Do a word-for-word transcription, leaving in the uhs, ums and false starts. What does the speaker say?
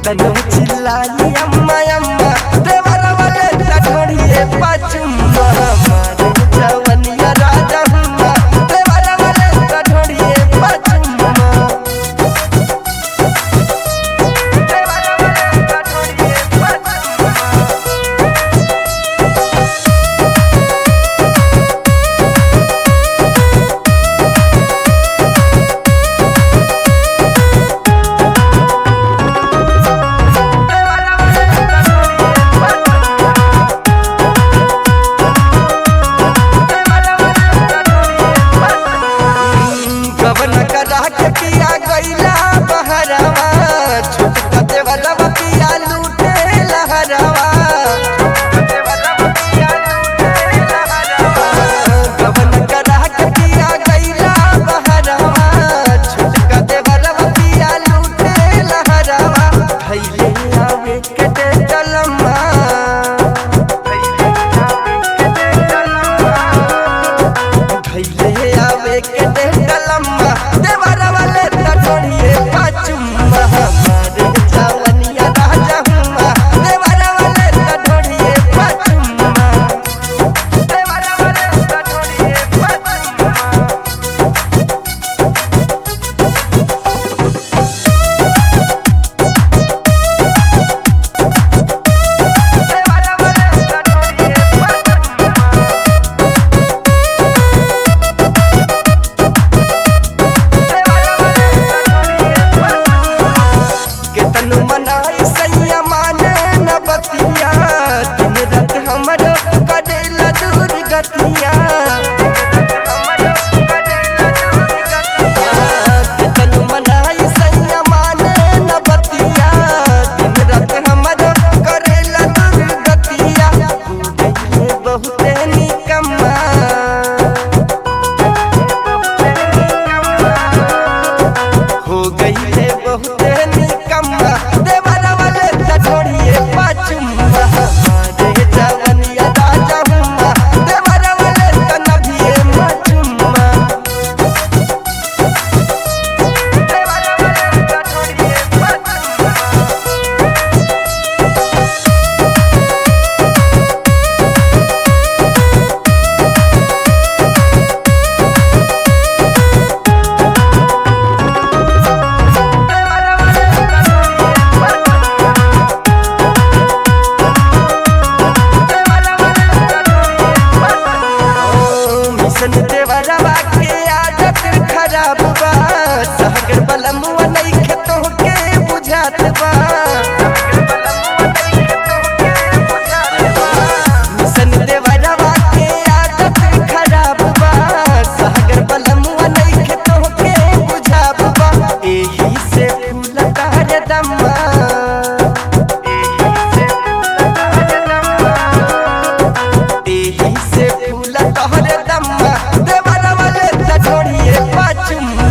केतनो चिल्लाई अम्मा अम्मा देवरा वाले तोड़िए पचुम्मा मारे जवनिया राजा हुम्मा देवरा वाले तोड़िए पचुम्मा देवरा वाले तोड़िए पचुम्मा पिया गईला बहरावा छुटका देवरवा पिया लूटे लहरावा गवन करा के पिया गईला बहरावा छुटका देवरवा पिया लूटे लहरावा भइले आवे के दे कलमा भइले आवे के दे कलमा देवरा वाले तोड़िए पचुम्मा मारे जवनिया राजा हुम्मा देवरा वाले तोड़िए पचुम्मा देवरा वाले तोड़िए पचुम्मा केतनु मनाई सैया माने न बतिया दिन रात हमरो करेला दूर गतिया केतनु मनाई सैया माने न बतिया दिन रात हमरो करेला दूर गतिया ये बहुते निकम्मा हो गई है बहुते निकम्मा देवरा वाले तोड़िए पचुम्मा मारे जवनिया राजा हुम्मा देवरा वाले तनभिए मचुम्मा देवरा वाले तोड़िए पचुम्मा देवरवा के आदत खराब बा सहगर बलमुआ नइखे तोहके बुझात बा मिशन देवरवा के आदत खराब बा सहगर बलमुआ नइखे तोहके बुझात बा एही से फूल तार दम्मा एही से फूल तोहरे दम्मा देवरा वाले तोड़िए पचुम्मा